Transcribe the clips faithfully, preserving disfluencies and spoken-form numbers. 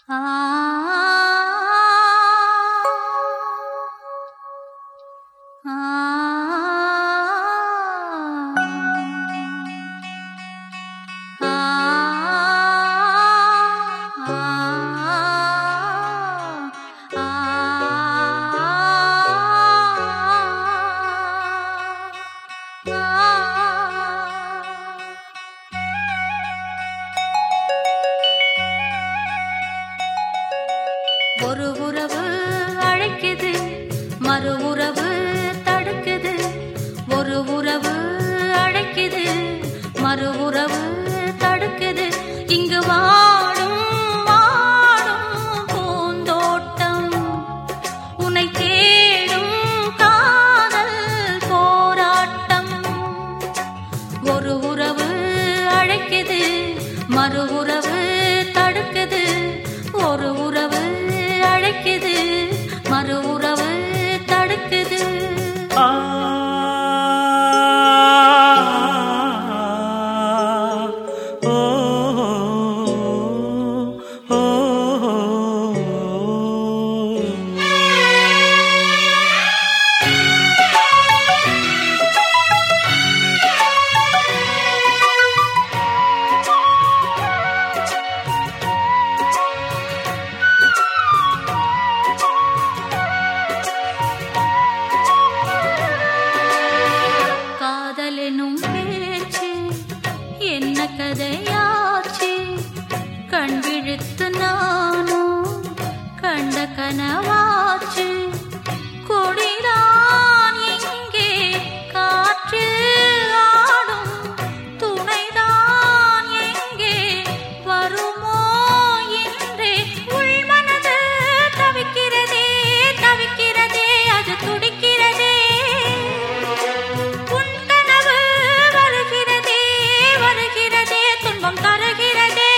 ஒரு உறவு அழைக்குது, மறு உறவு தடுக்குது. ஒரு உறவு அழைக்குது, மறு உறவு தடுக்குது. இங்கு வாடும் வாடும் பூந்தோட்டம், உன்னை தேடும் காதல் போராட்டம். ஒரு உறவு அழைக்குது, மறு உறவு தடுக்குது. ஒரு உறவு அழைக்குது, மறு உறவு தடுக்குது. ஆ ஓ ஓ காதலெனும் பேச்சு என்ன கதையாச்சு, கண் விழித்து நானும் கண்ட கனவாச்சு. கொடிதான் எங்கே காற்று ஆடும், துணைதான் எங்கே வருமோ என்றே உள்மனது தவிக்கிறதே தவிக்கிறதே, அது துடிக்கிறதே. உன் கனவு வருகிறதே வருகிறதே, துன்பம் தருகிறதே.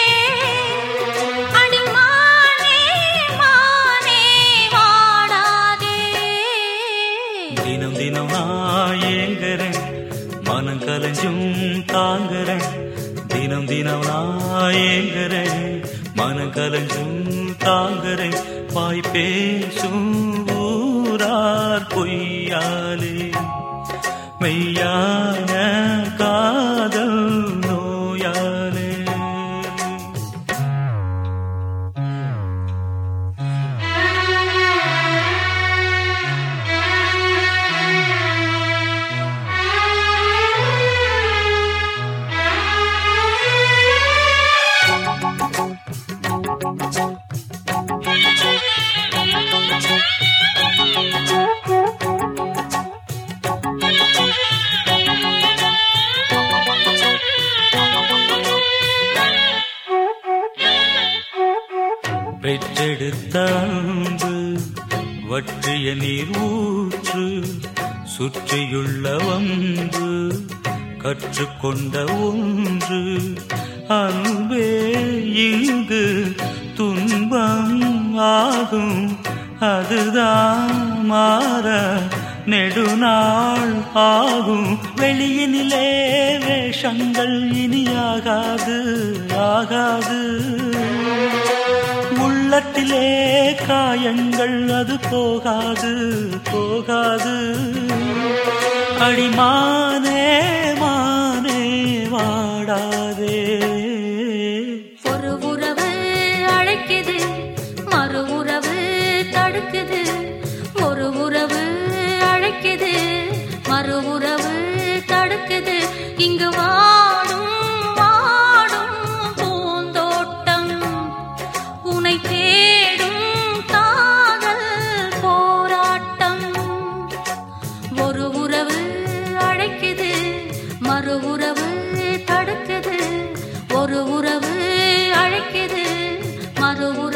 அடிமானே மானே வாடாதே. தினம் தினம் நான் ஏங்குறேன், மனம் கலைஞ்சும் தாங்குறேன். தினம் தினம் நான் ஏங்குறேன், மனம் கலைஞ்சும் தாங்குறேன். வாய் பேசும் ஊரார் பொய்யாலே மெய்யான காதல் நோயாலே. பெற்றெடுத்த அன்பு வற்றிய நீர் ஊற்று, சுற்றியுள்ள வம்பு கற்றுக்கொண்ட ஒன்று. அன்பே இங்கு துன்பம் ஆகும், அதுதான் மாற நெடுநாள் ஆகும். வெளியினிலே வேஷங்கள் இனியாகாது ஆகாது, உள்ளத்திலே காயங்கள் அது போகாது போகாது. அடிமானே மானே வாடாதே. ஒரு உறவு அழைக்குது, மறு உறவு தடுக்குது. ஒரு உறவு அழைக்குது, மறு உறவு தடுக்குது. இங்கு வாடும் வாடும் பூந்தோட்டம், உன்னை தேடும் காதல் போராட்டம். ஒரு உறவு அழைக்குது, மறு உறவு தடுக்குது. ஒரு உறவு அழைக்குது, மறு